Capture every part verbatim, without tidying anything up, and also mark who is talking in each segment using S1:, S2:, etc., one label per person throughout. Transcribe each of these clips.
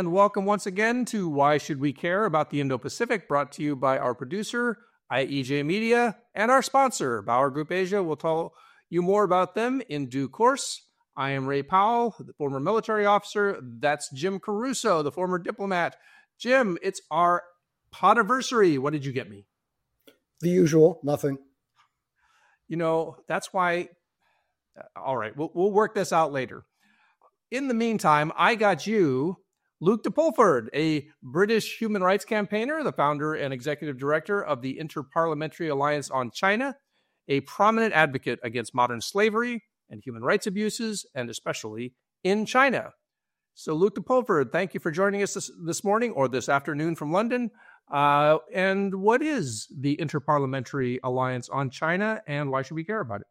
S1: and welcome once again to Why Should We Care About the Indo-Pacific, brought to you by our producer, I E J Media, and our sponsor, Bauer Group Asia. We'll tell you more about them in due course. I am Ray Powell, the former military officer. That's Jim Caruso, the former diplomat. Jim, it's our podiversary. What did you get me?
S2: The usual, nothing.
S1: You know, that's why... All right, we'll, we'll work this out later. In the meantime, I got you Luke de Pulford, a British human rights campaigner, the founder and executive director of the Inter-Parliamentary Alliance on China, a prominent advocate against modern slavery and human rights abuses, and especially in China. So, Luke de Pulford, thank you for joining us this, this morning or this afternoon from London. Uh, and what is the Inter-Parliamentary Alliance on China, and why should we care about it?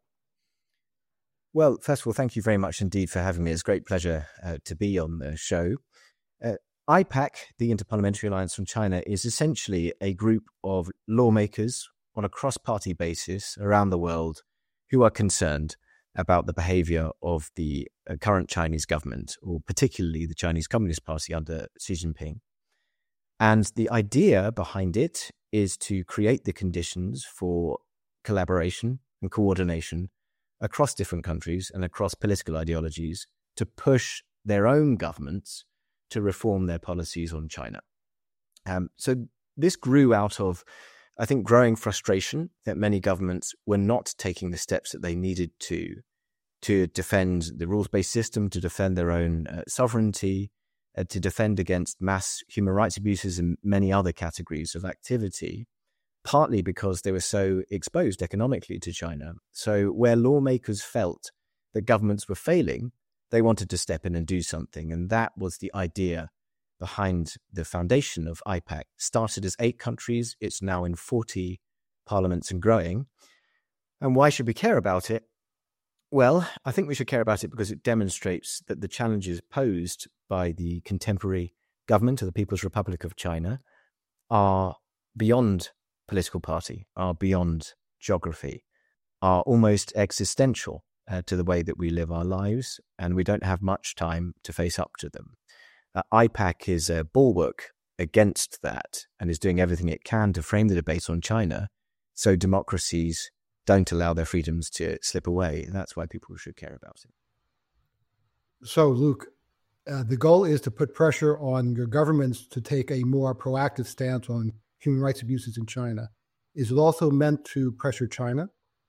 S3: Well, first of all, thank you very much indeed for having me. It's a great pleasure uh, to be on the show. Uh, I PAC, the Inter-Parliamentary Alliance from China, is essentially a group of lawmakers on a cross-party basis around the world who are concerned about the behavior of the uh, current Chinese government, or particularly the Chinese Communist Party under Xi Jinping. And the idea behind it is to create the conditions for collaboration and coordination across different countries and across political ideologies to push their own governments to reform their policies on China. Um, so this grew out of, I think, growing frustration that many governments were not taking the steps that they needed to to defend the rules-based system, to defend their own uh, sovereignty, uh, to defend against mass human rights abuses and many other categories of activity, partly because they were so exposed economically to China. So where lawmakers felt that governments were failing, they wanted to step in and do something. And that was the idea behind the foundation of I PAC. Started as eight countries. It's now in forty parliaments and growing. And why should we care about it? Well, I think we should care about it because it demonstrates that the challenges posed by the contemporary government of the People's Republic of China are beyond political party, are beyond geography, are almost existential uh, to the way that we live our lives, and we don't have much time to face up to them. Uh, I PAC is a bulwark against that and is doing everything it can to frame the debate on China so democracies don't allow their freedoms to slip away. That's why people should care about it.
S2: So, Luke, uh, the goal is to put pressure on your governments to take a more proactive stance on human rights abuses in China. Is it also meant to pressure China?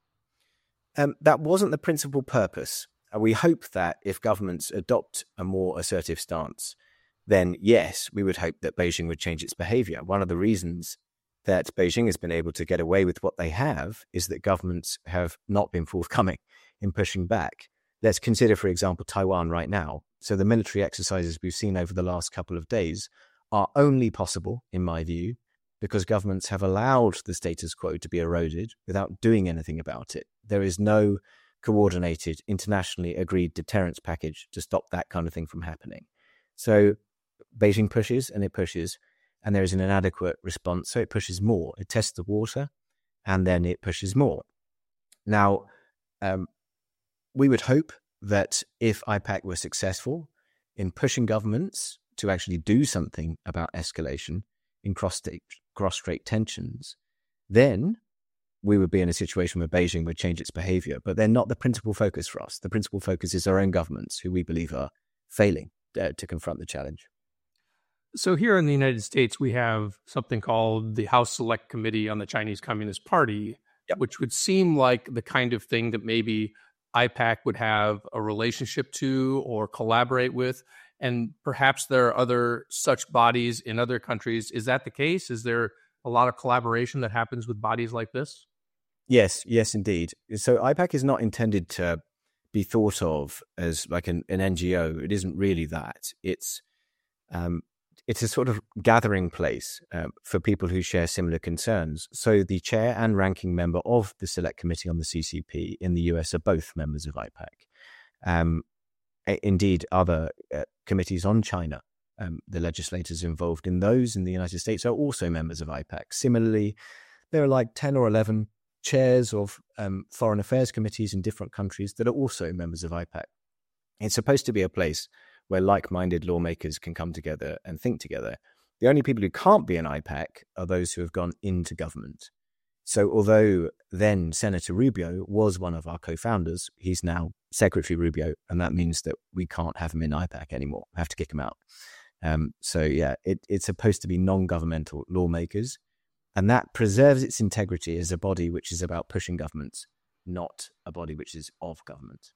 S3: Um, that wasn't the principal purpose. Uh, we hope that if governments adopt a more assertive stance, then yes, we would hope that Beijing would change its behavior. One of the reasons that Beijing has been able to get away with what they have is that governments have not been forthcoming in pushing back. Let's consider, for example, Taiwan right now. So the military exercises we've seen over the last couple of days are only possible, in my view, because governments have allowed the status quo to be eroded without doing anything about it. There is no coordinated, internationally agreed deterrence package to stop that kind of thing from happening. So Beijing pushes and it pushes, and there is an inadequate response, so it pushes more. It tests the water, and then it pushes more. Now, um, we would hope that if I PAC were successful in pushing governments to actually do something about escalation in cross-state cross-strait tensions, then we would be in a situation where Beijing would change its behavior. But they're not the principal focus for us. The principal focus is our own governments, who we believe are failing uh, to confront the challenge.
S1: So here in the United States, we have something called the House Select Committee on the Chinese Communist Party, yep. which would seem like the kind of thing that maybe I PAC would have a relationship to or collaborate with. And perhaps there are other such bodies in other countries. Is that the case? Is there a lot of collaboration that happens with bodies like this?
S3: Yes, yes, indeed. So I PAC is not intended to be thought of as like an, an N G O. It isn't really that. It's um, it's a sort of gathering place uh, for people who share similar concerns. So the chair and ranking member of the Select Committee on the C C P in the U S are both members of I PAC. Um, indeed, other uh, committees on China, um, the legislators involved in those in the United States are also members of I PAC. Similarly, there are like ten or eleven chairs of um, foreign affairs committees in different countries that are also members of I PAC. It's supposed to be a place where like-minded lawmakers can come together and think together. The only people who can't be an I PAC are those who have gone into government. So although then Senator Rubio was one of our co-founders, he's now Secretary Rubio, and that means that we can't have him in I PAC anymore. We have to kick him out. Um, so yeah, it, it's supposed to be non-governmental lawmakers, and that preserves its integrity as a body which is about pushing governments, not a body which is of government.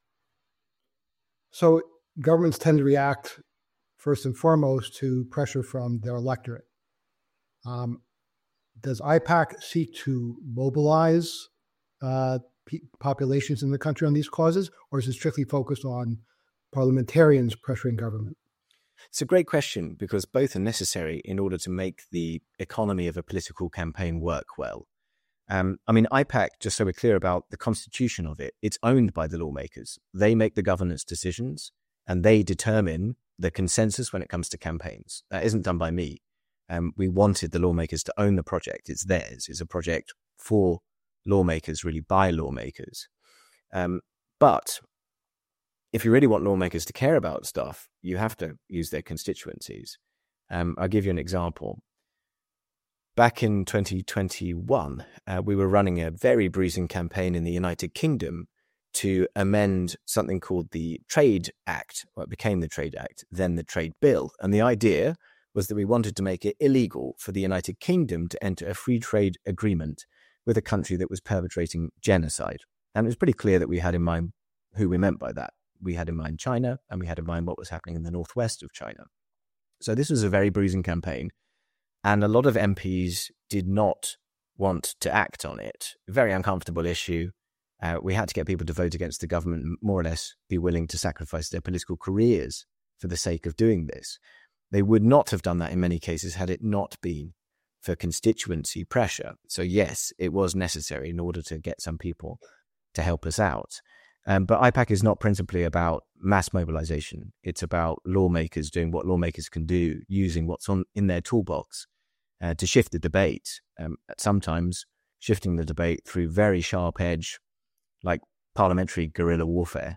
S2: So governments tend to react first and foremost to pressure from their electorate. Um, does I PAC seek to mobilize uh, pe- populations in the country on these causes, or is it strictly focused on parliamentarians pressuring government?
S3: It's a great question, because both are necessary in order to make the economy of a political campaign work well. Um, I mean, I PAC, just so we're clear about the constitution of it, it's owned by the lawmakers. They make the governance decisions, and they determine the consensus when it comes to campaigns. That isn't done by me. Um, we wanted the lawmakers to own the project. It's theirs. It's a project for lawmakers, really by lawmakers. Um, but if you really want lawmakers to care about stuff, you have to use their constituencies. Um, I'll give you an example. Back in twenty twenty-one, uh, we were running a very bruising campaign in the United Kingdom to amend something called the Trade Act. Well, it became the Trade Act, then the Trade Bill. And the idea was that we wanted to make it illegal for the United Kingdom to enter a free trade agreement with a country that was perpetrating genocide. And it was pretty clear that we had in mind who we meant by that. We had in mind China, and we had in mind what was happening in the northwest of China. So this was a very bruising campaign, and a lot of M Ps did not want to act on it. Very uncomfortable issue. Uh, we had to get people to vote against the government and more or less be willing to sacrifice their political careers for the sake of doing this. They would not have done that in many cases had it not been for constituency pressure. So yes, it was necessary in order to get some people to help us out. Um, but I PAC is not principally about mass mobilization. It's about lawmakers doing what lawmakers can do, using what's on in their toolbox uh, to shift the debate. Um, sometimes shifting the debate through very sharp edge, like parliamentary guerrilla warfare.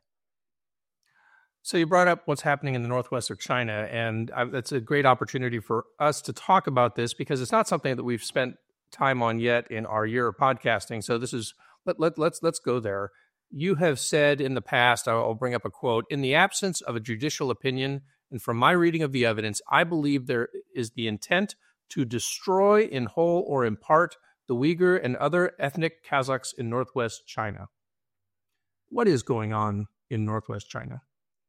S1: So you brought up what's happening in the northwest of China, and I, that's a great opportunity for us to talk about this because it's not something that we've spent time on yet in our year of podcasting. So this is let, let let's let's go there. You have said in the past, I'll bring up a quote, in the absence of a judicial opinion, and from my reading of the evidence, I believe there is the intent to destroy in whole or in part the Uyghur and other ethnic Kazakhs in northwest China. What is going on in northwest China?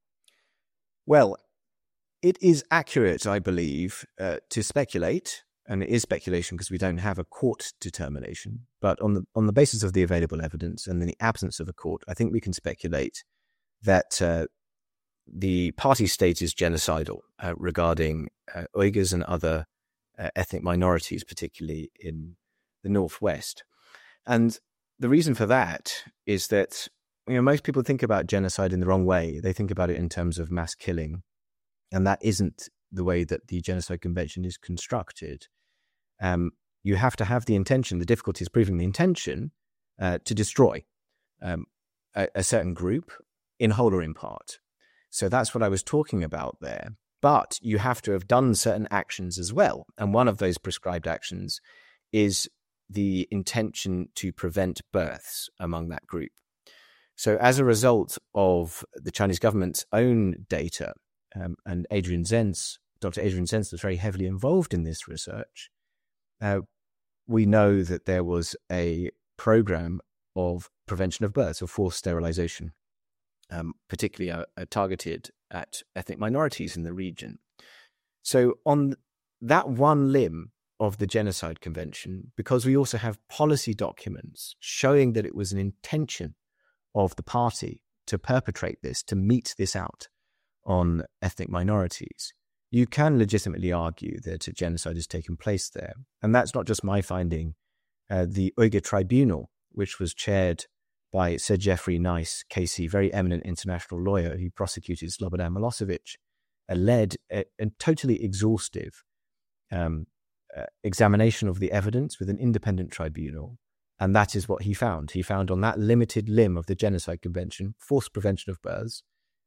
S3: Well, it is accurate, I believe, uh, to speculate, and it is speculation because we don't have a court determination, but on the on the basis of the available evidence and in the absence of a court, I think we can speculate that uh, the party state is genocidal uh, regarding uh, Uyghurs and other uh, ethnic minorities, particularly in the northwest. And the reason for that is that you know, most people think about genocide in the wrong way. They think about it in terms of mass killing, and that isn't the way that the Genocide Convention is constructed. Um, you have to have the intention. The difficulty is proving the intention uh, to destroy um, a, a certain group in whole or in part. So that's what I was talking about there. But you have to have done certain actions as well. And one of those prescribed actions is the intention to prevent births among that group. So as a result of the Chinese government's own data, um, and Adrian Zenz, Doctor Adrian Zenz was very heavily involved in this research, uh, we know that there was a program of prevention of births, of forced sterilization, um, particularly uh, uh, targeted at ethnic minorities in the region. So on that one limb of the Genocide Convention, because we also have policy documents showing that it was an intention of the party to perpetrate this, to mete this out on ethnic minorities, you can legitimately argue that a genocide has taken place there. And that's not just my finding. Uh, the Uyghur Tribunal, which was chaired by Sir Geoffrey Nice, K C, very eminent international lawyer who prosecuted Slobodan Milosevic, uh, led a, a totally exhaustive um, uh, examination of the evidence with an independent tribunal. And that is what he found. He found on that limited limb of the Genocide Convention, forced prevention of births,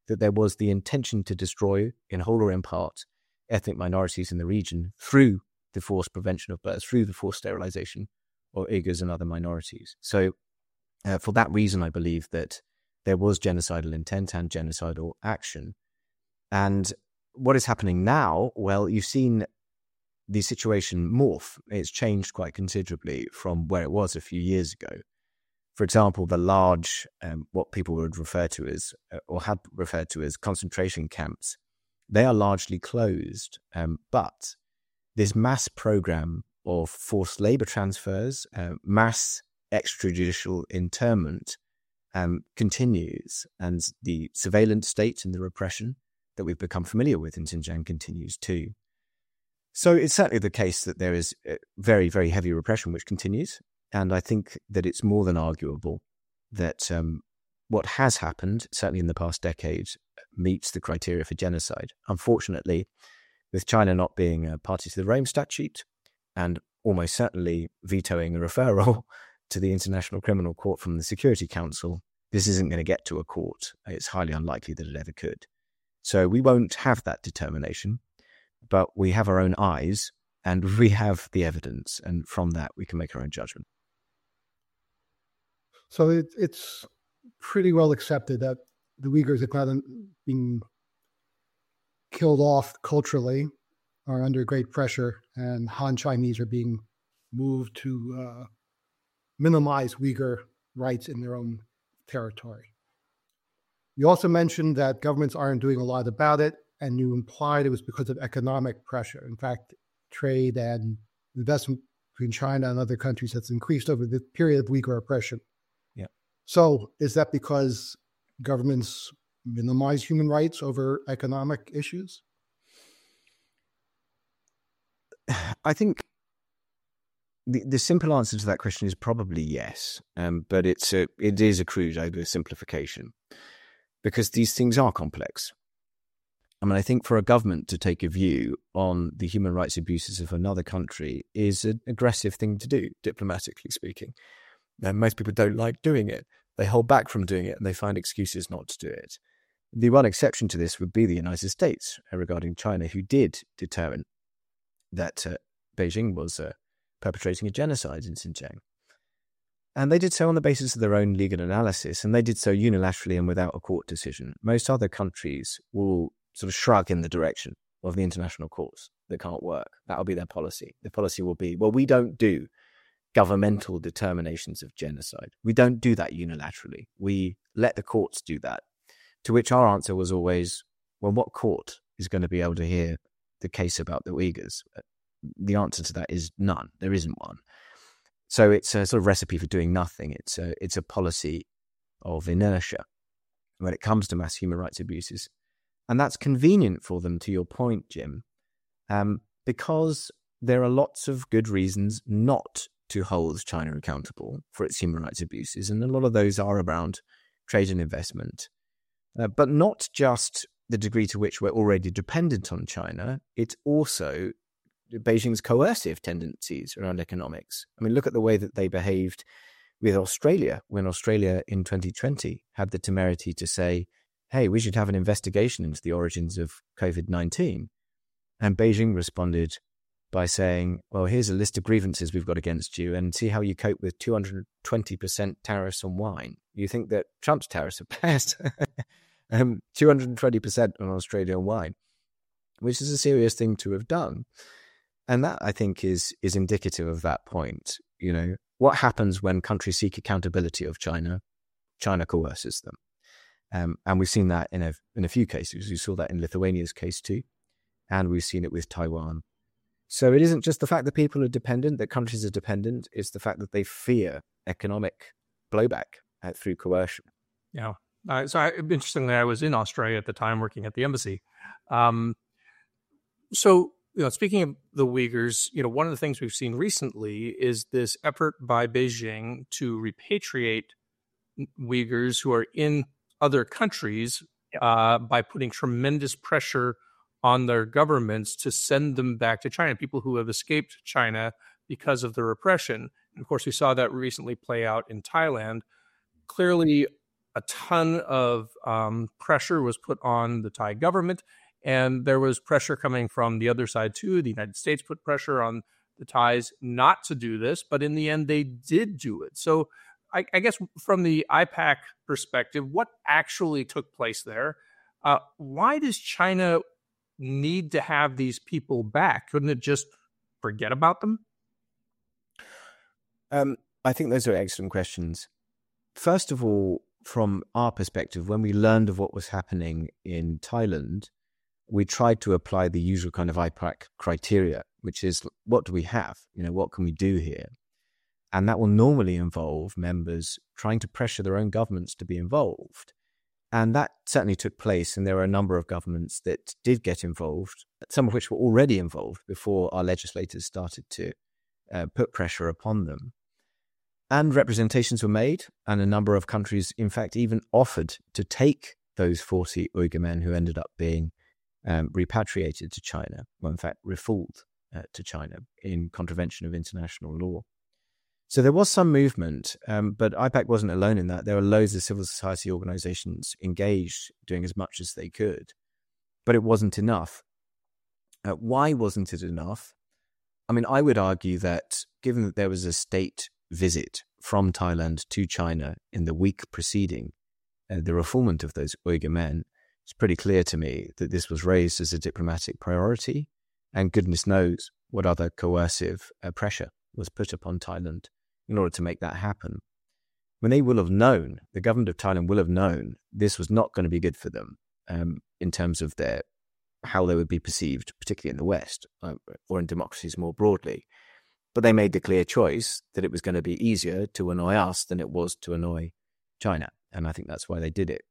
S3: that there was the intention to destroy, in whole or in part, ethnic minorities in the region through the forced prevention of birth, through the forced sterilization of Uyghurs and other minorities. So uh, for that reason, I believe that there was genocidal intent and genocidal action. And what is happening now? Well, you've seen the situation morph. It's changed quite considerably from where it was a few years ago. For example, the large, um, what people would refer to as, uh, or had referred to as concentration camps, they are largely closed. Um, but this mass program of forced labor transfers, uh, mass extrajudicial internment um, continues, and the surveillance state and the repression that we've become familiar with in Xinjiang continues too. So it's certainly the case that there is very, very heavy repression which continues. And I think that it's more than arguable that um, what has happened, certainly in the past decade, meets the criteria for genocide. Unfortunately, with China not being a party to the Rome Statute and almost certainly vetoing a referral to the International Criminal Court from the Security Council, this isn't going to get to a court. It's highly unlikely that it ever could. So we won't have that determination, but we have our own eyes and we have the evidence, and from that we can make our own judgment.
S2: So it, it's pretty well accepted that the Uyghurs, if not being killed off culturally, are under great pressure, and Han Chinese are being moved to uh, minimize Uyghur rights in their own territory. You also mentioned that governments aren't doing a lot about it, and you implied it was because of economic pressure. In fact, trade and investment between China and other countries has increased over the period of Uyghur oppression.
S3: Yeah.
S2: So is that because governments minimize human rights over economic issues?
S3: I think the, the simple answer to that question is probably yes, um, but it's a, it is a crude oversimplification because these things are complex. I mean, I think for a government to take a view on the human rights abuses of another country is an aggressive thing to do, diplomatically speaking. And most people don't like doing it. They hold back from doing it and they find excuses not to do it. The one exception to this would be the United States regarding China, who did determine that uh, Beijing was uh, perpetrating a genocide in Xinjiang. And they did so on the basis of their own legal analysis, and they did so unilaterally and without a court decision. Most other countries will sort of shrug in the direction of the international courts that can't work. That'll be their policy. The policy will be, well, we don't do governmental determinations of genocide. We don't do that unilaterally. We let the courts do that. To which our answer was always, well, what court is going to be able to hear the case about the Uyghurs? The answer to that is none. There isn't one. So it's a sort of recipe for doing nothing. It's a, it's a policy of inertia when it comes to mass human rights abuses. And that's convenient for them, to your point, Jim, um, because there are lots of good reasons not to hold China accountable for its human rights abuses. And a lot of those are around trade and investment, uh, but not just the degree to which we're already dependent on China. It's also Beijing's coercive tendencies around economics. I mean, look at the way that they behaved with Australia when Australia in twenty twenty had the temerity to say, hey, we should have an investigation into the origins of covid nineteen. And Beijing responded by saying, well, here's a list of grievances we've got against you and see how you cope with two hundred twenty percent tariffs on wine. You think that Trump's tariffs are best? um, two hundred twenty percent on Australian wine, which is a serious thing to have done. And that, I think, is is indicative of that point. You know, what happens when countries seek accountability of China? China coerces them. Um, and we've seen that in a in a few cases. We saw that in Lithuania's case too, and we've seen it with Taiwan. So it isn't just the fact that people are dependent, that countries are dependent. It's the fact that they fear economic blowback uh, through coercion.
S1: Yeah. Uh, so I, interestingly, I was in Australia at the time working at the embassy. Um, so, you know, speaking of the Uyghurs, you know, one of the things we've seen recently is this effort by Beijing to repatriate Uyghurs who are in other countries uh, by putting tremendous pressure on their governments to send them back to China, people who have escaped China because of the repression. And of course, we saw that recently play out in Thailand. Clearly, a ton of um, pressure was put on the Thai government, and there was pressure coming from the other side too. The United States put pressure on the Thais not to do this, but in the end, they did do it. So I, I guess from the I PAC perspective, what actually took place there? Uh, why does China need to have these people back? Couldn't it just forget about them?
S3: Um, I think those are excellent questions. First of all, from our perspective, when we learned of what was happening in Thailand, we tried to apply the usual kind of I PAC criteria, which is, what do we have? You know, what can we do here? And that will normally involve members trying to pressure their own governments to be involved. And that certainly took place, and there were a number of governments that did get involved, some of which were already involved before our legislators started to uh, put pressure upon them. And representations were made, and a number of countries, in fact, even offered to take those forty Uyghur men who ended up being um, repatriated to China, well, in fact, refoulement uh, to China in contravention of international law. So there was some movement, um, but I PAC wasn't alone in that. There were loads of civil society organizations engaged, doing as much as they could, but it wasn't enough. Uh, why wasn't it enough? I mean, I would argue that given that there was a state visit from Thailand to China in the week preceding uh, the refoulement of those Uyghur men, it's pretty clear to me that this was raised as a diplomatic priority, and goodness knows what other coercive uh, pressure was put upon Thailand in order to make that happen. When they will have known, the government of Thailand will have known this was not going to be good for them um, in terms of their how they would be perceived, particularly in the West uh, or in democracies more broadly. But they made the clear choice that it was going to be easier to annoy us than it was to annoy China. And I think that's why they did it.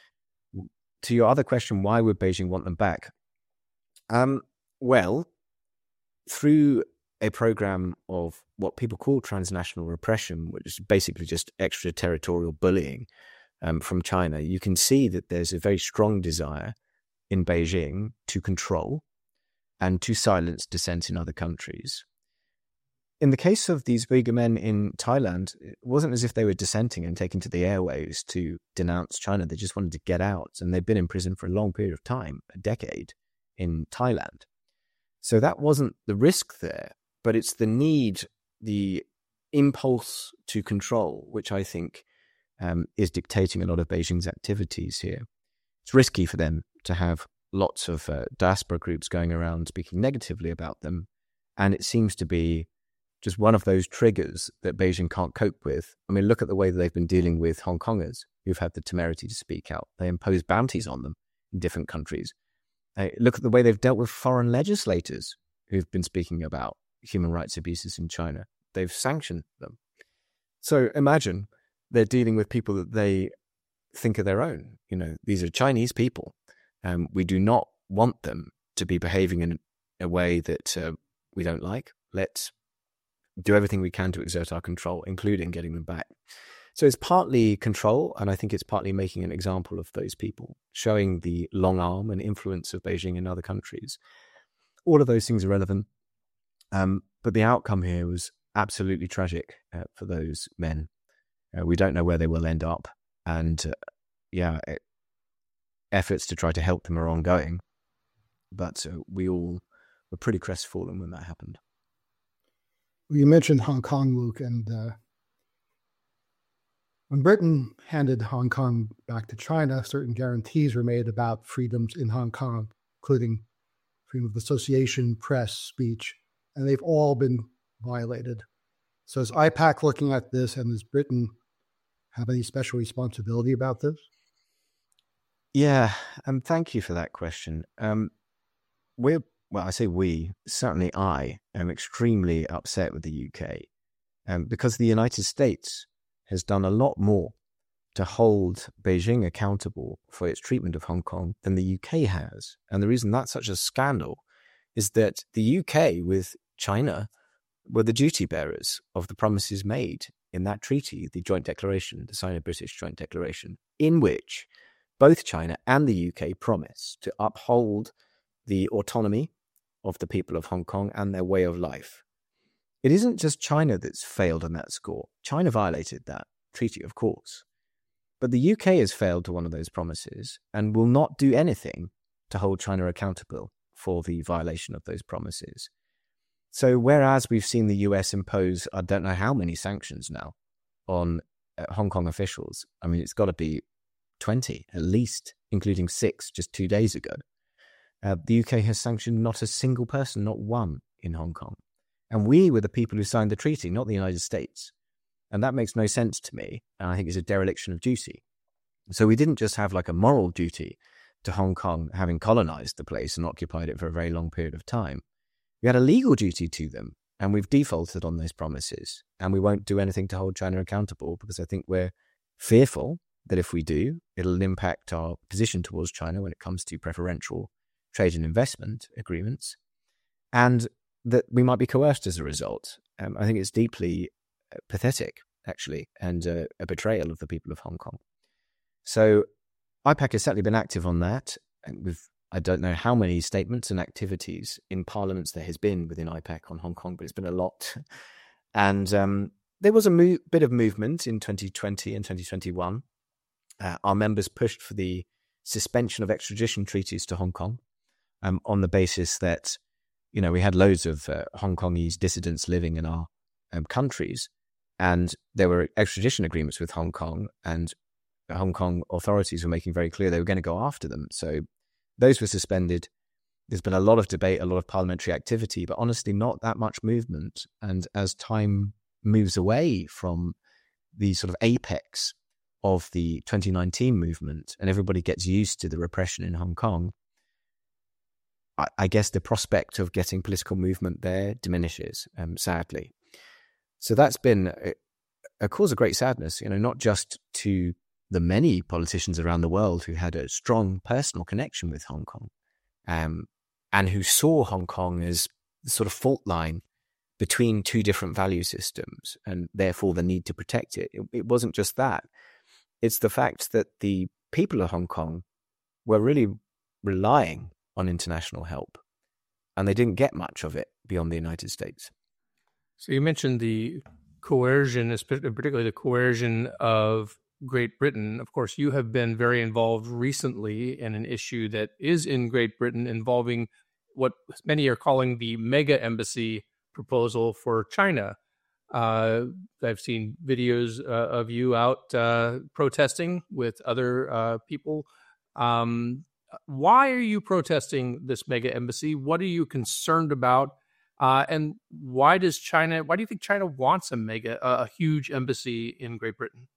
S3: To your other question, why would Beijing want them back? Um, well, through a program of what people call transnational repression, which is basically just extraterritorial bullying um, from China, you can see that there's a very strong desire in Beijing to control and to silence dissent in other countries. In the case of these Uyghur men in Thailand, it wasn't as if they were dissenting and taking to the airwaves to denounce China. They just wanted to get out, and they've been in prison for a long period of time, a decade, in Thailand. So that wasn't the risk there, but it's the need, the impulse to control, which I think um, is dictating a lot of Beijing's activities here. It's risky for them to have lots of uh, diaspora groups going around speaking negatively about them, and it seems to be just one of those triggers that Beijing can't cope with. I mean, look at the way that they've been dealing with Hong Kongers who've had the temerity to speak out. They impose bounties on them in different countries. Uh, look at the way they've dealt with foreign legislators who've been speaking about human rights abuses in China. They've sanctioned them. So imagine they're dealing with people that they think are their own. You know, these are Chinese people. Um, we do not want them to be behaving in a way that uh, we don't like. Let's do everything we can to exert our control, including getting them back. So it's partly control, and I think it's partly making an example of those people, showing the long arm and influence of Beijing in other countries. All of those things are relevant, um, but the outcome here was absolutely tragic uh, for those men. Uh, we don't know where they will end up, and uh, yeah, it, efforts to try to help them are ongoing, but uh, we all were pretty crestfallen when that happened.
S2: You mentioned Hong Kong, Luke, and uh, when Britain handed Hong Kong back to China, certain guarantees were made about freedoms in Hong Kong, including freedom of association, press, speech, and they've all been violated. So is I PAC looking at this, and does Britain have any special responsibility about this?
S3: Yeah, um, thank you for that question. Um, we're Well, I say we, certainly I am extremely upset with the U K um, because the United States has done a lot more to hold Beijing accountable for its treatment of Hong Kong than the U K has. And the reason that's such a scandal is that the U K with China were the duty bearers of the promises made in that treaty, the Joint Declaration, the Sino-British Joint Declaration, in which both China and the U K promised to uphold the autonomy of the people of Hong Kong and their way of life. It isn't just China that's failed on that score. China violated that treaty, of course. But the U K has failed to honour those promises and will not do anything to hold China accountable for the violation of those promises. So whereas we've seen the U S impose, I don't know how many sanctions now on uh, Hong Kong officials, I mean, it's got to be twenty at least, including six just two days ago. Uh, the U K has sanctioned not a single person, not one, in Hong Kong. And we were the people who signed the treaty, not the United States. And that makes no sense to me. And I think it's a dereliction of duty. So we didn't just have like a moral duty to Hong Kong, having colonized the place and occupied it for a very long period of time. We had a legal duty to them, and we've defaulted on those promises. And we won't do anything to hold China accountable because I think we're fearful that if we do, it'll impact our position towards China when it comes to preferential trade and investment agreements, and that we might be coerced as a result. Um, I think it's deeply uh, pathetic, actually, and uh, a betrayal of the people of Hong Kong. So I PAC has certainly been active on that, and we've I don't know how many statements and activities in parliaments there has been within I PAC on Hong Kong, but it's been a lot. And um, there was a mo- bit of movement in twenty twenty and twenty twenty-one. Uh, our members pushed for the suspension of extradition treaties to Hong Kong um, on the basis that, you know, we had loads of uh, Hong Kongese dissidents living in our um, countries, and there were extradition agreements with Hong Kong, and the Hong Kong authorities were making very clear they were going to go after them. So those were suspended. There's been a lot of debate, a lot of parliamentary activity, but honestly not that much movement. And as time moves away from the sort of apex of the twenty nineteen movement and everybody gets used to the repression in Hong Kong, I, I guess the prospect of getting political movement there diminishes, um, sadly. So that's been a, a cause of great sadness, you know, not just to the many politicians around the world who had a strong personal connection with Hong Kong, um, and who saw Hong Kong as the sort of fault line between two different value systems and therefore the need to protect it. It, it wasn't just that. It's the fact that the people of Hong Kong were really relying on international help, and they didn't get much of it beyond the United States.
S1: So you mentioned the coercion, particularly the coercion of Great Britain. Of course, you have been very involved recently in an issue that is in Great Britain involving what many are calling the mega embassy proposal for China. Uh, I've seen videos uh, of you out uh, protesting with other uh, people. Um, why are you protesting this mega embassy? What are you concerned about? Uh, and why does China, why do you think China wants a mega, a huge embassy in Great Britain?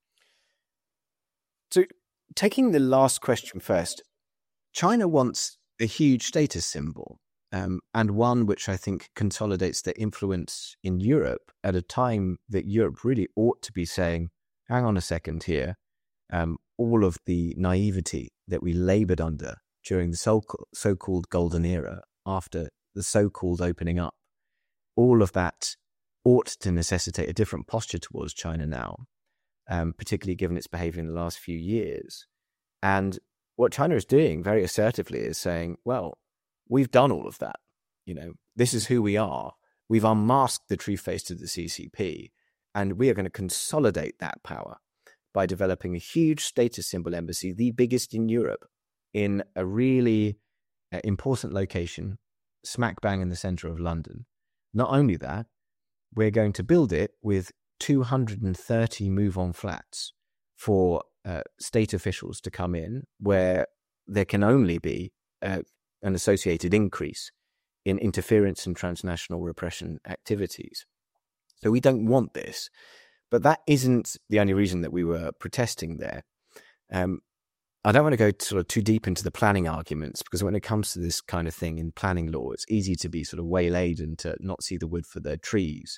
S3: So taking the last question first, China wants a huge status symbol, um, and one which I think consolidates their influence in Europe at a time that Europe really ought to be saying, hang on a second here, um, all of the naivety that we labored under during the so- so-called golden era after the so-called opening up, all of that ought to necessitate a different posture towards China now. Um, particularly given its behavior in the last few years. And what China is doing very assertively is saying, well, we've done all of that. You know, this is who we are. We've unmasked the true face of the C C P, and we are going to consolidate that power by developing a huge status symbol embassy, the biggest in Europe, in a really uh, important location, smack bang in the centre of London. Not only that, we're going to build it with two hundred thirty move-on flats for uh, state officials to come in, where there can only be uh, an associated increase in interference and transnational repression activities. So we don't want this. But that isn't the only reason that we were protesting there. Um, I don't want to go sort of too deep into the planning arguments, because when it comes to this kind of thing in planning law, it's easy to be sort of waylaid and to not see the wood for the trees.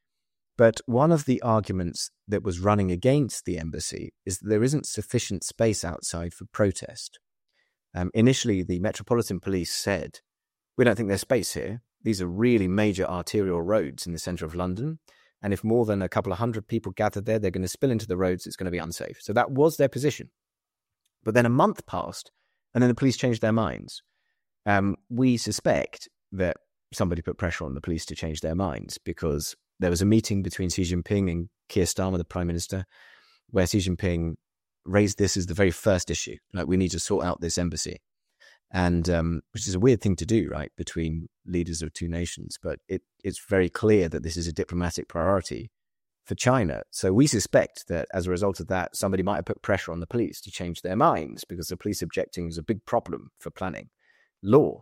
S3: But one of the arguments that was running against the embassy is that there isn't sufficient space outside for protest. Um, initially, the Metropolitan Police said, we don't think there's space here. These are really major arterial roads in the centre of London. And if more than a couple of hundred people gather there, they're going to spill into the roads. It's going to be unsafe. So that was their position. But then a month passed, and then the police changed their minds. Um, we suspect that somebody put pressure on the police to change their minds, because there was a meeting between Xi Jinping and Keir Starmer, the Prime Minister, where Xi Jinping raised this as the very first issue. Like, we need to sort out this embassy. And um, which is a weird thing to do, right, between leaders of two nations. But it, it's very clear that this is a diplomatic priority for China. So we suspect that as a result of that, somebody might have put pressure on the police to change their minds, because the police objecting is a big problem for planning law.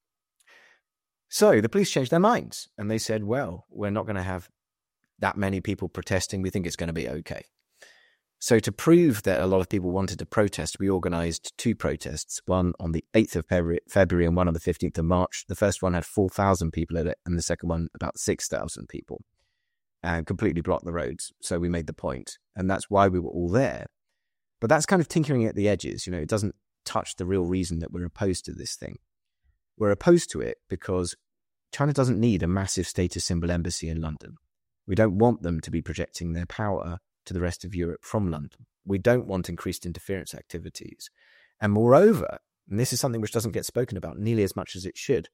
S3: So the police changed their minds and they said, well, we're not going to have that many people protesting. We think it's going to be okay. So to prove that a lot of people wanted to protest, we organized two protests, one on the eighth of February and one on the fifteenth of March. The first one had four thousand people at it, and the second one about six thousand people, and completely blocked the roads. So we made the point, and that's why we were all there. But that's kind of tinkering at the edges. You know, it doesn't touch the real reason that we're opposed to this thing. We're opposed to it because China doesn't need a massive status symbol embassy in London. We don't want them to be projecting their power to the rest of Europe from London. We don't want increased interference activities. And moreover, and this is something which doesn't get spoken about nearly as much as it should,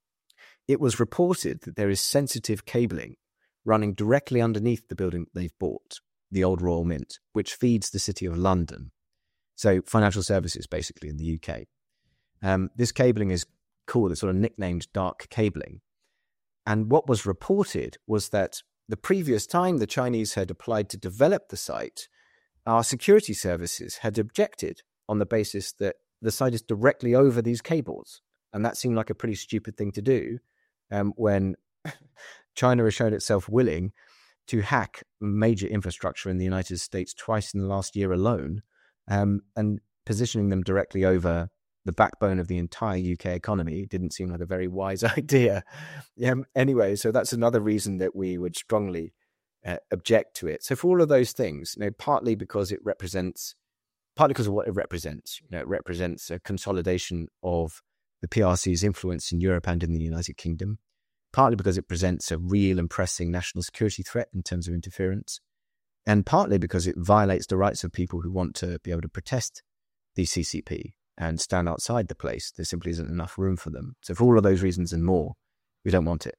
S3: it was reported that there is sensitive cabling running directly underneath the building they've bought, the Old Royal Mint, which feeds the City of London. So financial services, basically, in the U K. Um, this cabling is called, it's sort of nicknamed dark cabling. And what was reported was that the previous time the Chinese had applied to develop the site, our security services had objected on the basis that the site is directly over these cables. And that seemed like a pretty stupid thing to do um, when China has shown itself willing to hack major infrastructure in the United States twice in the last year alone, um, and positioning them directly over the backbone of the entire U K economy didn't seem like a very wise idea. Um, anyway, so that's another reason that we would strongly uh, object to it. So for all of those things, you know, partly because it represents, partly because of what it represents, you know, it represents a consolidation of the P R C's influence in Europe and in the United Kingdom, partly because it presents a real and pressing national security threat in terms of interference, and partly because it violates the rights of people who want to be able to protest the C C P and stand outside the place. There simply isn't enough room for them. So for all of those reasons and more, we don't want it.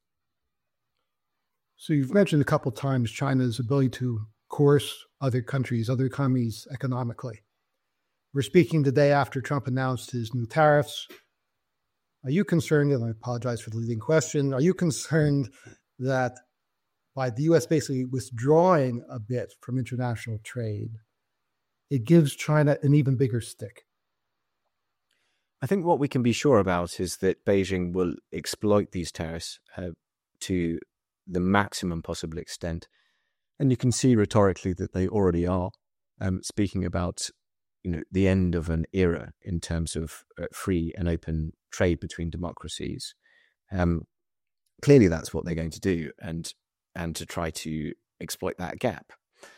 S2: So you've mentioned a couple of times China's ability to coerce other countries, other economies economically. We're speaking the day after Trump announced his new tariffs. Are you concerned, and I apologize for the leading question, are you concerned that by the U S basically withdrawing a bit from international trade, it gives China an even bigger stick?
S3: I think what we can be sure about is that Beijing will exploit these tariffs uh, to the maximum possible extent. And you can see rhetorically that they already are, um, speaking about, you know, the end of an era in terms of uh, free and open trade between democracies. Um, clearly, that's what they're going to do, and and to try to exploit that gap.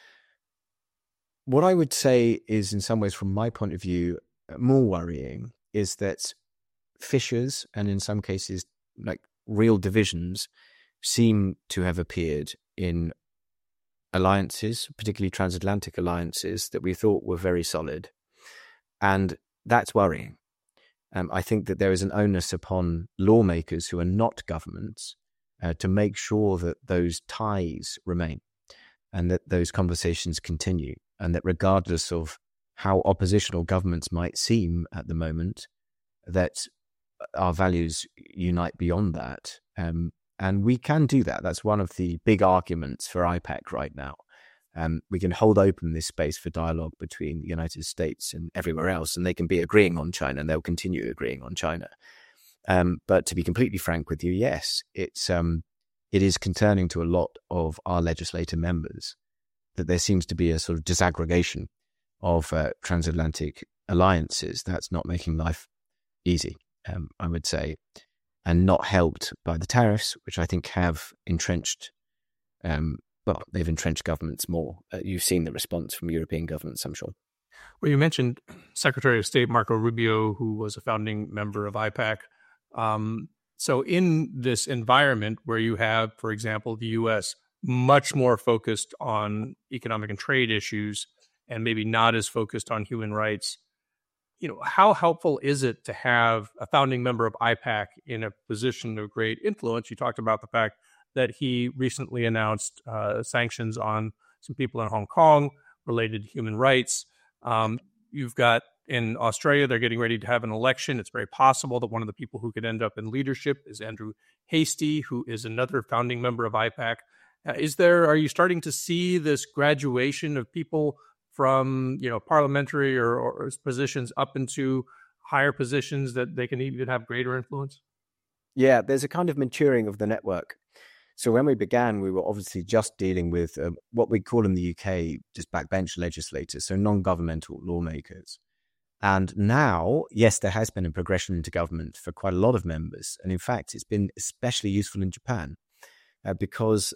S3: What I would say is, in some ways, from my point of view, more worrying is that fissures, and in some cases, like real divisions, seem to have appeared in alliances, particularly transatlantic alliances, that we thought were very solid. And that's worrying. Um, I think that there is an onus upon lawmakers who are not governments uh, to make sure that those ties remain and that those conversations continue, and that regardless of how oppositional governments might seem at the moment, that our values unite beyond that. Um, and we can do that. That's one of the big arguments for AIPAC right now. Um, we can hold open this space for dialogue between the United States and everywhere else, and they can be agreeing on China, and they'll continue agreeing on China. Um, but to be completely frank with you, yes, it's um, it is concerning to a lot of our legislator members that there seems to be a sort of disaggregation of uh, transatlantic alliances. That's not making life easy, um, I would say, and not helped by the tariffs, which I think have entrenched, um, well, they've entrenched governments more. Uh, you've seen the response from European governments, I'm sure.
S1: Well, you mentioned Secretary of State Marco Rubio, who was a founding member of AIPAC. Um, so in this environment where you have, for example, the U S much more focused on economic and trade issues and maybe not as focused on human rights, you know, how helpful is it to have a founding member of AIPAC in a position of great influence? You talked about the fact that he recently announced uh, sanctions on some people in Hong Kong related to human rights. Um, you've got in Australia, they're getting ready to have an election. It's very possible that one of the people who could end up in leadership is Andrew Hastie, who is another founding member of I PAC. Uh, is there, are you starting to see this graduation of people from, you know, parliamentary or, or positions up into higher positions that they can even have greater influence?
S3: Yeah, there's a kind of maturing of the network. So when we began, we were obviously just dealing with uh, what we call in the U K just backbench legislators, so non-governmental lawmakers. And now, yes, there has been a progression into government for quite a lot of members. And in fact, it's been especially useful in Japan uh, because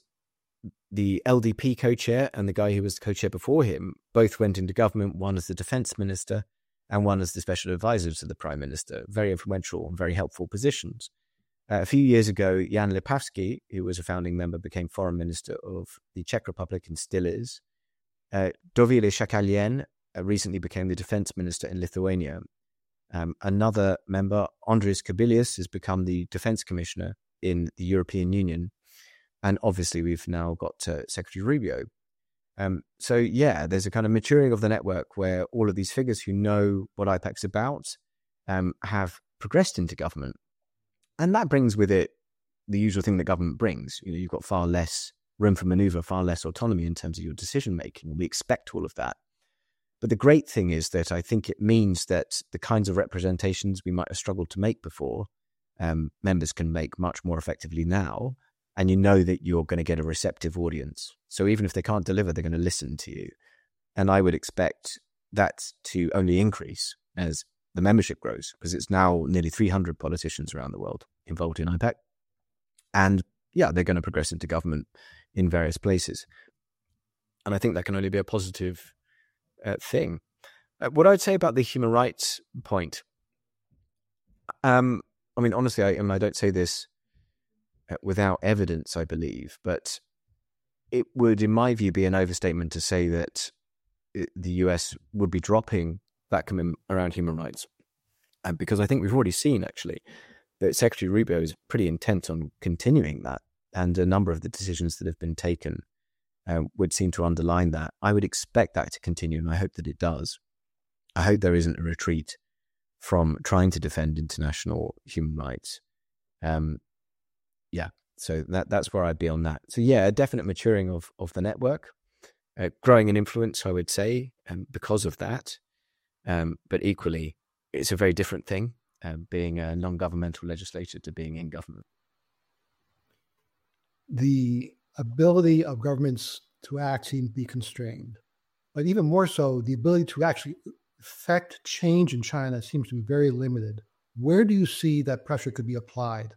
S3: the L D P co-chair and the guy who was the co-chair before him both went into government, one as the defense minister and one as the special advisor to the prime minister. Very influential and very helpful positions. Uh, a few years ago, Jan Lipavsky, who was a founding member, became foreign minister of the Czech Republic and still is. Uh, Dovile Šakalien uh, recently became the defense minister in Lithuania. Um, another member, Andris Kubilius, has become the defense commissioner in the European Union. And obviously, we've now got uh, Secretary Rubio. Um, so, yeah, there's a kind of maturing of the network where all of these figures who know what I PAC's about um, have progressed into government. And that brings with it the usual thing that government brings. You know, you've got far less room for maneuver, far less autonomy in terms of your decision making. We expect all of that. But the great thing is that I think it means that the kinds of representations we might have struggled to make before, um, members can make much more effectively now. And you know that you're going to get a receptive audience. So even if they can't deliver, they're going to listen to you. And I would expect that to only increase as the membership grows, because it's now nearly three hundred politicians around the world involved in I PAC. And yeah, they're going to progress into government in various places. And I think that can only be a positive uh, thing. Uh, what I'd say about the human rights point, um, I mean, honestly, I, I, mean, I don't say this uh, without evidence, I believe, but it would, in my view, be an overstatement to say that it, the U S would be dropping that commitment around human rights. And because I think we've already seen, actually, that Secretary Rubio is pretty intent on continuing that. And a number of the decisions that have been taken uh, would seem to underline that. I would expect that to continue, and I hope that it does. I hope there isn't a retreat from trying to defend international human rights. Um, yeah, so that that's where I'd be on that. So yeah, a definite maturing of, of the network, uh, growing in influence, I would say, um, because of that. Um, but equally, it's a very different thing, uh, being a non-governmental legislator to being in government.
S2: The ability of governments to act seems to be constrained. But even more so, the ability to actually affect change in China seems to be very limited. Where do you see that pressure could be applied?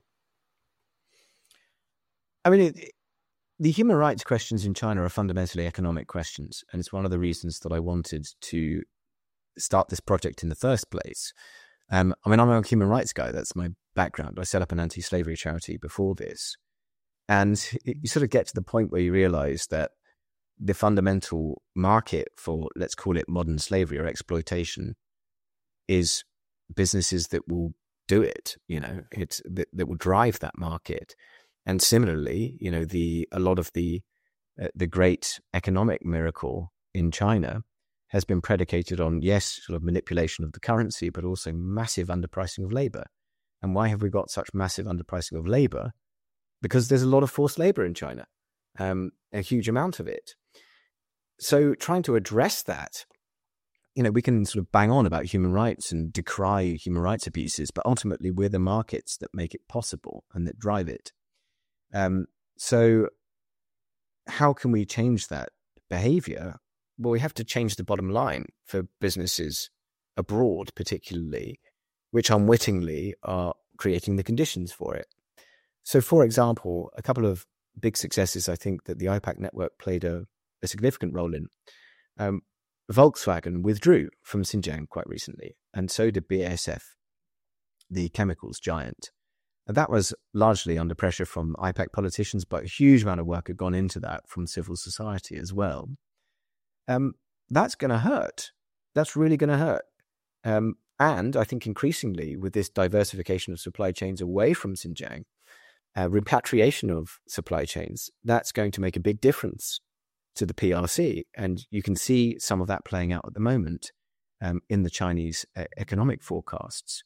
S3: I mean, it, the human rights questions in China are fundamentally economic questions. And it's one of the reasons that I wanted to start this project in the first place. Um, I mean, I'm a human rights guy. That's my background. I set up an anti-slavery charity before this. And you sort of get to the point where you realize that the fundamental market for, let's call it modern slavery or exploitation, is businesses that will do it, you know, it's that, that will drive that market. And similarly, you know, the a lot of the uh, the great economic miracle in China has been predicated on, yes, sort of manipulation of the currency, but also massive underpricing of labor. And why have we got such massive underpricing of labor? Because there's a lot of forced labor in China, um, a huge amount of it. So trying to address that, you know, we can sort of bang on about human rights and decry human rights abuses, but ultimately we're the markets that make it possible and that drive it. Um, so how can we change that behavior? Well, we have to change the bottom line for businesses abroad, particularly, which unwittingly are creating the conditions for it. So, for example, a couple of big successes I think that the I PAC network played a, a significant role in. Um, Volkswagen withdrew from Xinjiang quite recently, and so did B A S F, the chemicals giant. And that was largely under pressure from I PAC politicians, but a huge amount of work had gone into that from civil society as well. Um, that's going to hurt. That's really going to hurt. Um, and I think increasingly with this diversification of supply chains away from Xinjiang, uh, repatriation of supply chains, that's going to make a big difference to the P R C. And you can see some of that playing out at the moment. um, in the Chinese uh, economic forecasts.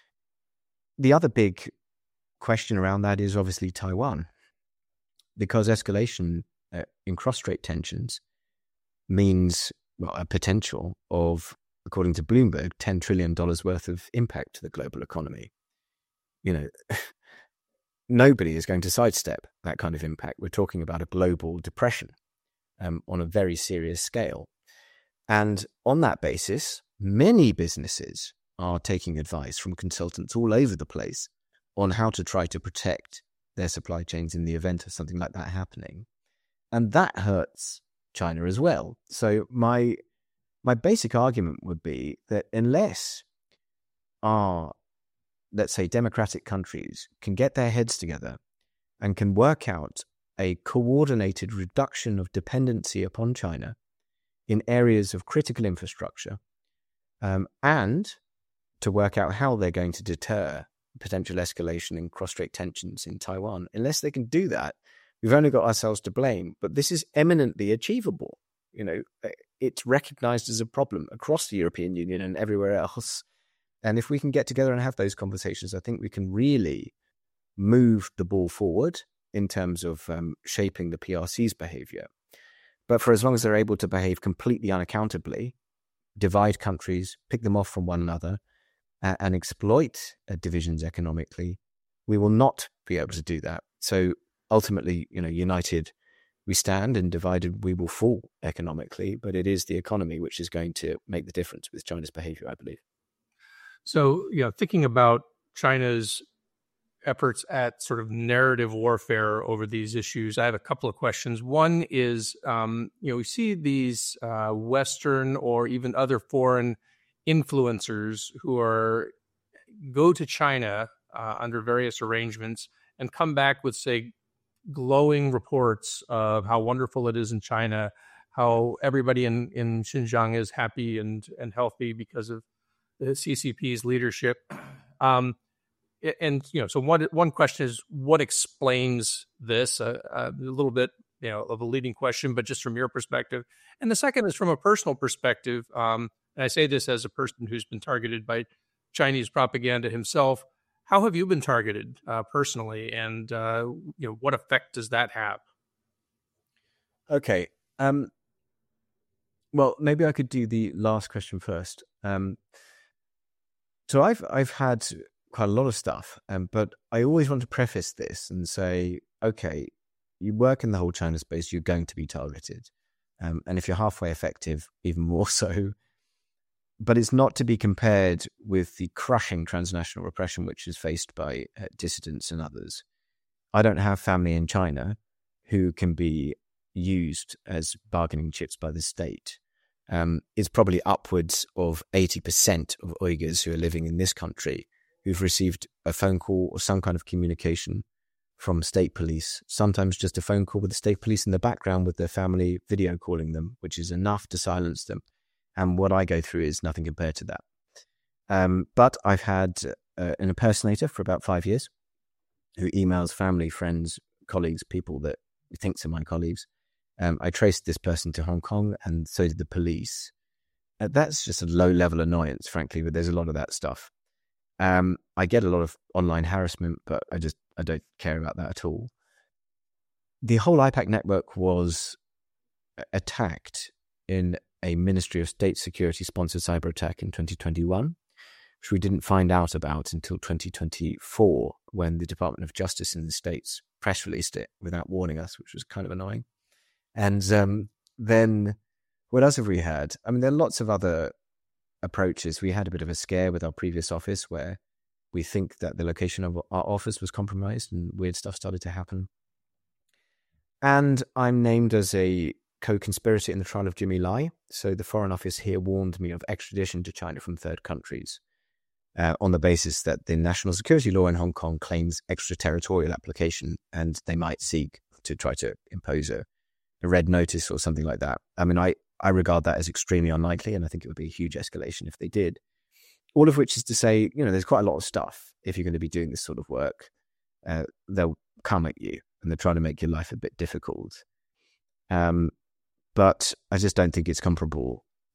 S3: The other big question around that is obviously Taiwan, because escalation uh, in cross-strait tensions means well, a potential of, according to Bloomberg, ten trillion dollars worth of impact to the global economy. You know, nobody is going to sidestep that kind of impact. We're talking about a global depression um, on a very serious scale. And on that basis, many businesses are taking advice from consultants all over the place on how to try to protect their supply chains in the event of something like that happening. And that hurts China as well. So my my basic argument would be that unless our, let's say, democratic countries can get their heads together and can work out a coordinated reduction of dependency upon China in areas of critical infrastructure, um, and to work out how they're going to deter potential escalation in cross-strait tensions in Taiwan, unless they can do that, we've only got ourselves to blame. But this is eminently achievable. You know, it's recognized as a problem across the European Union and everywhere else. And if we can get together and have those conversations, I think we can really move the ball forward in terms of um, shaping the P R C's behavior. But for as long as they're able to behave completely unaccountably, divide countries, pick them off from one another, uh, and exploit uh, divisions economically, we will not be able to do that. So ultimately, you know, united we stand and divided we will fall economically, but it is the economy which is going to make the difference with China's behavior, I believe.
S1: So, you know, thinking about China's efforts at sort of narrative warfare over these issues, I have a couple of questions. One is, um, you know, we see these uh, Western or even other foreign influencers who are go to China uh, under various arrangements and come back with, say, glowing reports of how wonderful it is in China, how everybody in, in Xinjiang is happy and, and healthy because of the C C P's leadership. Um, and, you know, so one, one question is, what explains this? Uh, uh, a little bit, you know, of a leading question, but just from your perspective. And the second is from a personal perspective. Um, and I say this as a person who's been targeted by Chinese propaganda himself. How have you been targeted uh, personally, and uh, you know, what effect does that have?
S3: Okay. Um, well, maybe I could do the last question first. Um, so I've I've had quite a lot of stuff, um, but I always want to preface this and say, okay, you work in the whole China space, you're going to be targeted, um, and if you're halfway effective, even more so. But it's not to be compared with the crushing transnational repression which is faced by uh, dissidents and others. I don't have family in China who can be used as bargaining chips by the state. Um, it's probably upwards of eighty percent of Uyghurs who are living in this country who've received a phone call or some kind of communication from state police, sometimes just a phone call with the state police in the background with their family video calling them, which is enough to silence them. And what I go through is nothing compared to that. Um, but I've had uh, an impersonator for about five years who emails family, friends, colleagues, people that he thinks are my colleagues. Um, I traced this person to Hong Kong, and so did the police. Uh, that's just a low-level annoyance, frankly, but there's a lot of that stuff. Um, I get a lot of online harassment, but I just I don't care about that at all. The whole I PAC network was attacked in a Ministry of State Security sponsored cyber attack in twenty twenty-one, which we didn't find out about until twenty twenty-four, when the Department of Justice in the States press released it without warning us, which was kind of annoying. And um, then what else have we had? I mean, there are lots of other approaches. We had a bit of a scare with our previous office where we think that the location of our office was compromised and weird stuff started to happen. And I'm named as a co-conspirator in the trial of Jimmy Lai. So the Foreign Office here warned me of extradition to China from third countries uh, on the basis that the national security law in Hong Kong claims extraterritorial application, and they might seek to try to impose a, a red notice or something like that. I mean, I, I regard that as extremely unlikely, and I think it would be a huge escalation if they did. All of which is to say, you know, there's quite a lot of stuff. If you're going to be doing this sort of work, uh, they'll come at you and they'll try to make your life a bit difficult. Um, But I just don't think it's comparable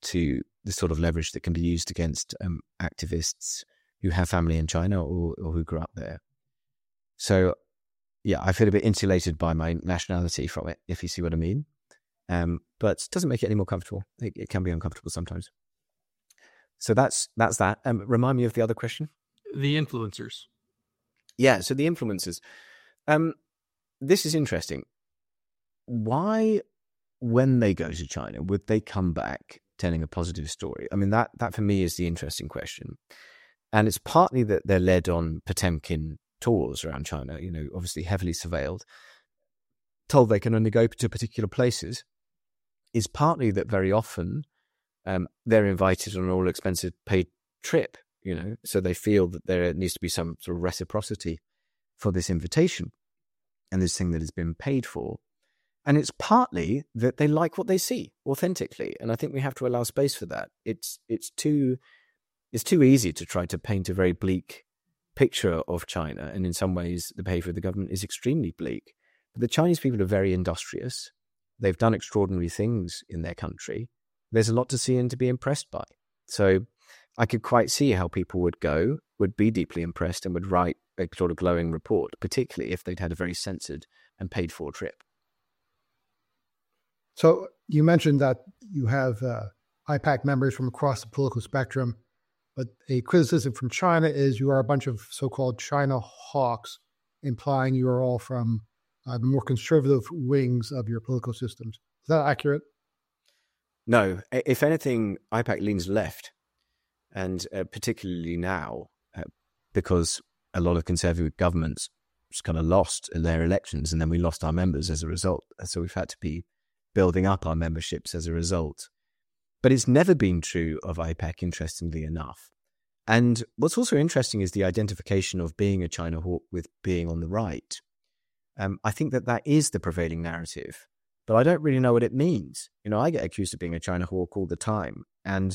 S3: to the sort of leverage that can be used against um, activists who have family in China or, or who grew up there. So, yeah, I feel a bit insulated by my nationality from it, if you see what I mean. Um, but it doesn't make it any more comfortable. It, it can be uncomfortable sometimes. So that's that's that. Um, remind me of the other question.
S1: The influencers.
S3: Yeah, so the influencers. Um, this is interesting. Why, when they go to China, would they come back telling a positive story? I mean, that that for me is the interesting question. And it's partly that they're led on Potemkin tours around China, you know, obviously heavily surveilled, told they can only go to particular places. Is partly that very often um, they're invited on an all-expensive paid trip, you know, so they feel that there needs to be some sort of reciprocity for this invitation and this thing that has been paid for. And it's partly that they like what they see authentically. And I think we have to allow space for that. It's it's too it's too easy to try to paint a very bleak picture of China. And in some ways, the behavior of the government is extremely bleak. But the Chinese people are very industrious. They've done extraordinary things in their country. There's a lot to see and to be impressed by. So I could quite see how people would go, would be deeply impressed and would write a sort of glowing report, particularly if they'd had a very censored and paid for trip.
S2: So you mentioned that you have uh, I PAC members from across the political spectrum, but a criticism from China is you are a bunch of so-called China hawks, implying you are all from uh, the more conservative wings of your political systems. Is that accurate?
S3: No. If anything, I PAC leans left, and uh, particularly now, uh, because a lot of conservative governments just kind of lost their elections, and then we lost our members as a result. So we've had to be building up our memberships as a result. But it's never been true of I PAC, interestingly enough. And what's also interesting is the identification of being a China hawk with being on the right. Um, I think that that is the prevailing narrative, but I don't really know what it means. You know, I get accused of being a China hawk all the time, and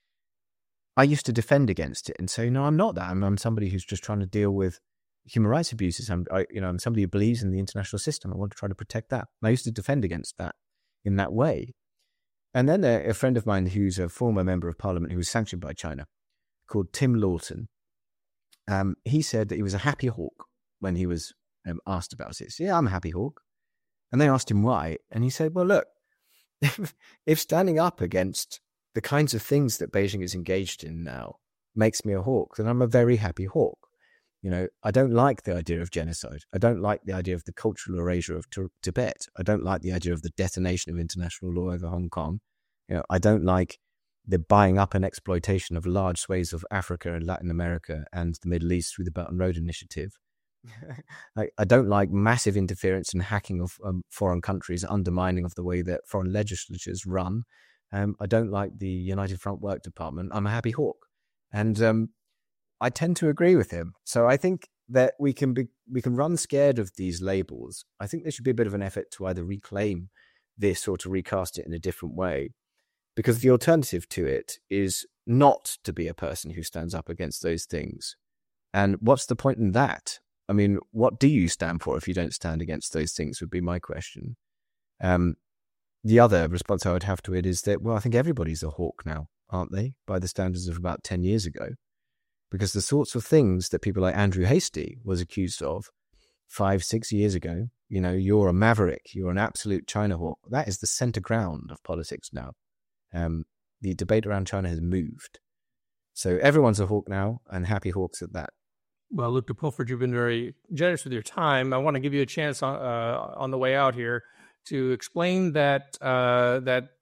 S3: I used to defend against it and say, no, I'm not that. I'm, I'm somebody who's just trying to deal with human rights abuses. I'm, I, you know, I'm somebody who believes in the international system. I want to try to protect that. And I used to defend against that in that way. And then a, a friend of mine who's a former member of parliament who was sanctioned by China, called Tim Lawton, um, he said that he was a happy hawk when he was um, asked about it. So, yeah, I'm a happy hawk. And they asked him why. And he said, well, look, if, if standing up against the kinds of things that Beijing is engaged in now makes me a hawk, then I'm a very happy hawk. You know, I don't like the idea of genocide. I don't like the idea of the cultural erasure of T- Tibet. I don't like the idea of the detonation of international law over Hong Kong. You know, I don't like the buying up and exploitation of large swathes of Africa and Latin America and the Middle East through the Belt and Road Initiative. I, I don't like massive interference and hacking of um, foreign countries, undermining of the way that foreign legislatures run. Um, I don't like the United Front Work Department. I'm a happy hawk. And um, I tend to agree with him. So I think that we can be, we can run scared of these labels. I think there should be a bit of an effort to either reclaim this or to recast it in a different way. Because the alternative to it is not to be a person who stands up against those things. And what's the point in that? I mean, what do you stand for if you don't stand against those things would be my question. Um, the other response I would have to it is that, well, I think everybody's a hawk now, aren't they? By the standards of about ten years ago. Because the sorts of things that people like Andrew Hastie was accused of five, six years ago, you know, you're a maverick, you're an absolute China hawk. That is the center ground of politics now. Um, the debate around China has moved. So everyone's a hawk now, and happy hawks at that.
S1: Well, Luke de Pulford, you've been very generous with your time. I want to give you a chance on, uh, on the way out here to explain that uh, that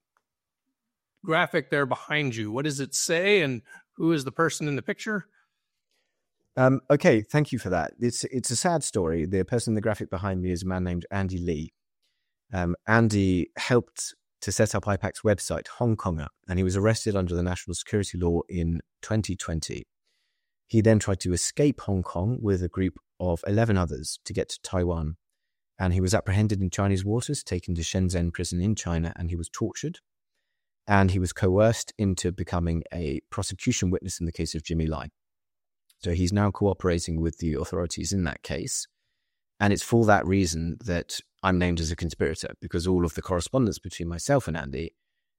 S1: graphic there behind you. What does it say, and who is the person in the picture?
S3: Um, okay, thank you for that. It's it's a sad story. The person in the graphic behind me is a man named Andy Lee. Um, Andy helped to set up I PAC's website, Hong Konger, and he was arrested under the national security law in twenty twenty. He then tried to escape Hong Kong with a group of eleven others to get to Taiwan, and he was apprehended in Chinese waters, taken to Shenzhen prison in China, and he was tortured, and he was coerced into becoming a prosecution witness in the case of Jimmy Lai. So he's now cooperating with the authorities in that case, and it's for that reason that I'm named as a conspirator, because all of the correspondence between myself and Andy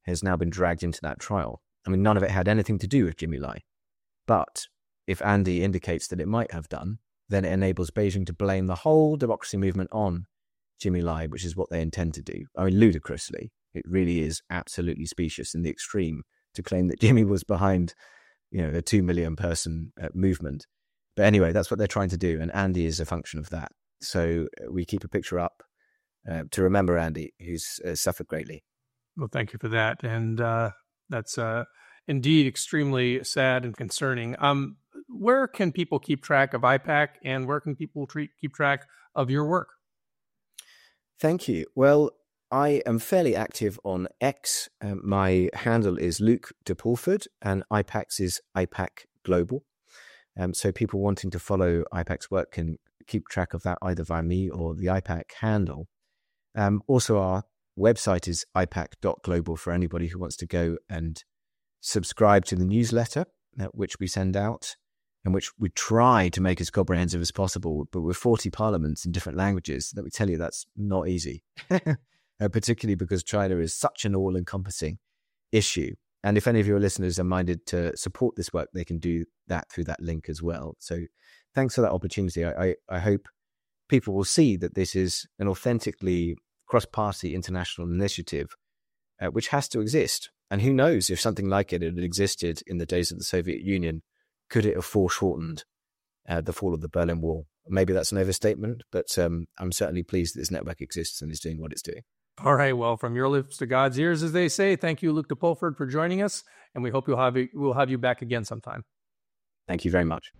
S3: has now been dragged into that trial. I mean, none of it had anything to do with Jimmy Lai. But if Andy indicates that it might have done, then it enables Beijing to blame the whole democracy movement on Jimmy Lai, which is what they intend to do. I mean, ludicrously. It really is absolutely specious in the extreme to claim that Jimmy was behind, you know, a two million person uh, movement. But anyway, that's what they're trying to do. And Andy is a function of that. So we keep a picture up uh, to remember Andy, who's uh, suffered greatly.
S1: Well, thank you for that. And uh, that's uh, indeed extremely sad and concerning. Um, where can people keep track of I PAC, and where can people treat, keep track of your work?
S3: Thank you. Well, I am fairly active on X. Um, my handle is Luke de Pulford, and I PAC's is I PAC Global. Um, so people wanting to follow I PAC's work can keep track of that either via me or the I PAC handle. Um, also, our website is I PAC dot global for anybody who wants to go and subscribe to the newsletter, uh, which we send out, and which we try to make as comprehensive as possible. But with forty parliaments in different languages, let me tell you, that's not easy, uh, particularly because China is such an all-encompassing issue. And if any of your listeners are minded to support this work, they can do that through that link as well. So thanks for that opportunity. I, I, I hope people will see that this is an authentically cross-party international initiative, uh, which has to exist. And who knows if something like it had existed in the days of the Soviet Union, could it have foreshortened uh, the fall of the Berlin Wall? Maybe that's an overstatement, but um, I'm certainly pleased that this network exists and is doing what it's doing.
S1: All right. Well, from your lips to God's ears, as they say, thank you, Luke de Pulford, for joining us. And we hope you'll have, we'll have you back again sometime.
S3: Thank you very much.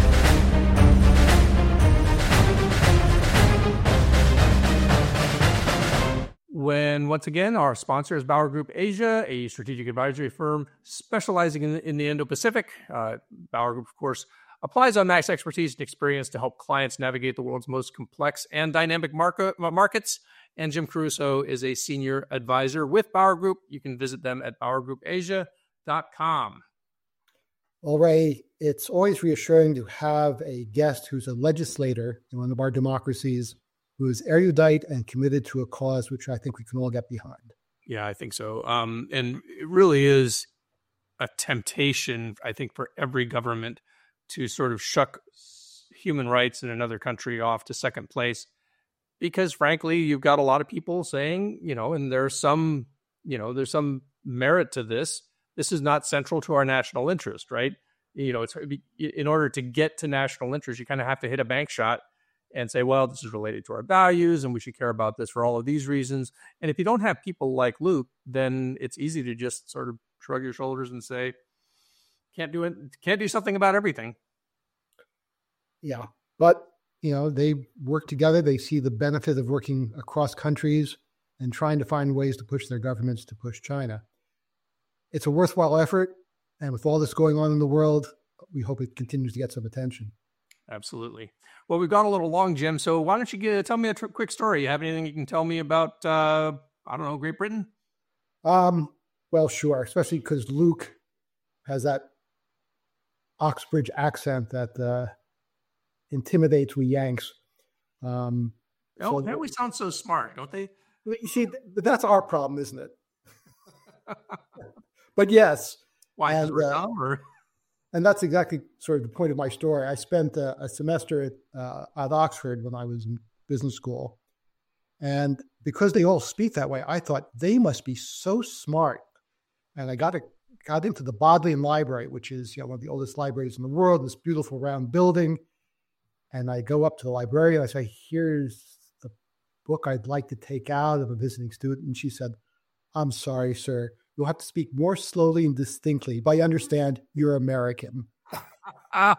S1: When, once again, our sponsor is Bauer Group Asia, a strategic advisory firm specializing in, in the Indo-Pacific. Uh, Bauer Group, of course, applies unmatched expertise and experience to help clients navigate the world's most complex and dynamic market, markets. And Jim Caruso is a senior advisor with Bauer Group. You can visit them at bauer group asia dot com.
S2: Well, Ray, it's always reassuring to have a guest who's a legislator in one of our democracies, who is erudite and committed to a cause which I think we can all get behind.
S1: Yeah, I think so. Um, and it really is a temptation, I think, for every government to sort of shuck human rights in another country off to second place. Because frankly, you've got a lot of people saying, you know, and there's some, you know, there's some merit to this. This is not central to our national interest, right? You know, it's in order to get to national interest, you kind of have to hit a bank shot and say, well, this is related to our values and we should care about this for all of these reasons. And if you don't have people like Luke, then it's easy to just sort of shrug your shoulders and say, can't do it, can't do something about everything.
S2: Yeah, but you know, they work together. They see the benefit of working across countries and trying to find ways to push their governments to push China. It's a worthwhile effort. And with all this going on in the world, we hope it continues to get some attention.
S1: Absolutely. Well, we've gone a little long, Jim. So why don't you get, tell me a tr- quick story? You have anything you can tell me about, uh, I don't know, Great Britain?
S2: Um, well, sure. Especially because Luke has that Oxbridge accent that uh, intimidates we Yanks. Um,
S1: oh,
S2: so,
S1: they always sound so smart, don't they?
S2: You see, but that's our problem, isn't it? But yes.
S1: Why?
S2: And, uh,
S1: or?
S2: and that's exactly sort of the point of my story. I spent uh, a semester at, uh, at Oxford when I was in business school. And because they all speak that way, I thought they must be so smart. And I got a, got into the Bodleian Library, which is, you know, one of the oldest libraries in the world, this beautiful round building. And I go up to the librarian, I say, here's the book I'd like to take out of a visiting student. And she said, I'm sorry, sir. You'll have to speak more slowly and distinctly, but I understand you're American.
S1: Well,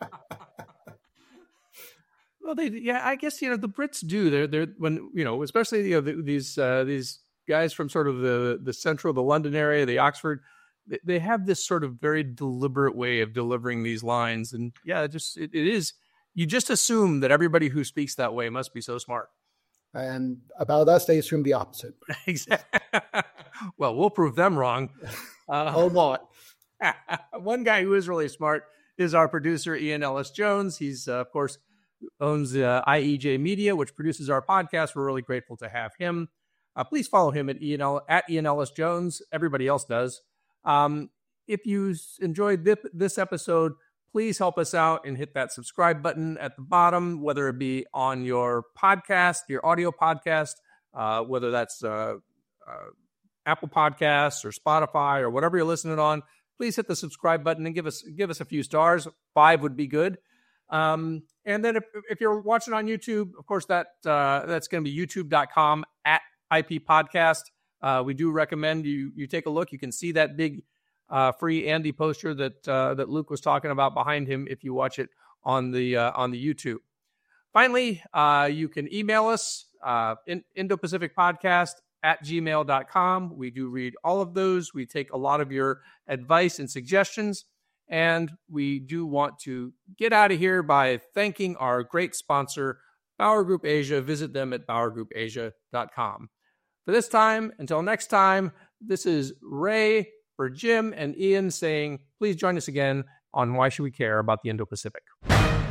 S1: they, yeah, I guess, you know, the Brits do. They're, they're, when, you know, especially, you know, the, these, uh, these guys from sort of the, the central, the London area, the Oxford, they, they have this sort of very deliberate way of delivering these lines. And yeah, it just, it, it is, you just assume that everybody who speaks that way must be so smart.
S2: And about us, they assume the opposite.
S1: Exactly. Well, we'll prove them wrong.
S2: Uh, oh, not.
S1: One guy who is really smart is our producer, Ian Ellis Jones. He's, uh, of course, owns uh, I E J Media, which produces our podcast. We're really grateful to have him. uh, please follow him at Ian L- at Ian Ellis Jones. Everybody else does. Um, if you enjoyed this, this episode, please help us out and hit that subscribe button at the bottom, whether it be on your podcast, your audio podcast, uh, whether that's uh, uh, Apple Podcasts or Spotify or whatever you're listening on. Please hit the subscribe button and give us give us a few stars. Five would be good. Um, and then if, if you're watching on YouTube, of course, that uh, that's going to be youtube dot com at I P Podcast. Uh, we do recommend you you take a look. You can see that big uh, free Andy poster that uh, that Luke was talking about behind him if you watch it on the uh, on the YouTube. Finally, uh, you can email us, uh, in, Indo-Pacific Podcast at gmail dot com. We do read all of those. We take a lot of your advice and suggestions. And we do want to get out of here by thanking our great sponsor, Bauer Group Asia. Visit them at bauer group asia dot com. For this time, until next time, this is Ray for Jim and Ian saying, please join us again on Why Should We Care About the Indo-Pacific.